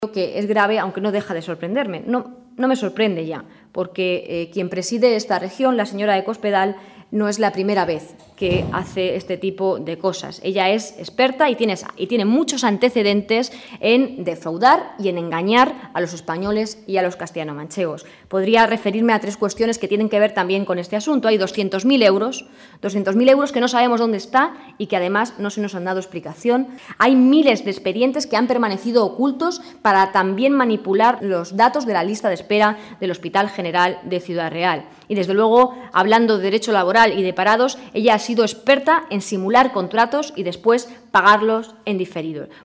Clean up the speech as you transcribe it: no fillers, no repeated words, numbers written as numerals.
que es grave, aunque no deja de sorprenderme. No me sorprende ya, porque quien preside esta región, la señora de Cospedal, no es la primera vez que hace este tipo de cosas. Ella es experta y tiene muchos antecedentes en defraudar y en engañar a los españoles y a los castellano-manchegos. Podría referirme a 3 cuestiones que tienen que ver también con este asunto. Hay 200.000 euros que no sabemos dónde está y que además no se nos han dado explicación. Hay miles de expedientes que han permanecido ocultos para también manipular los datos de la lista de espera del Hospital General de Ciudad Real. Y, desde luego, hablando de derecho laboral y de parados, ella ha sido experta en simular contratos y después pagarlos en diferido.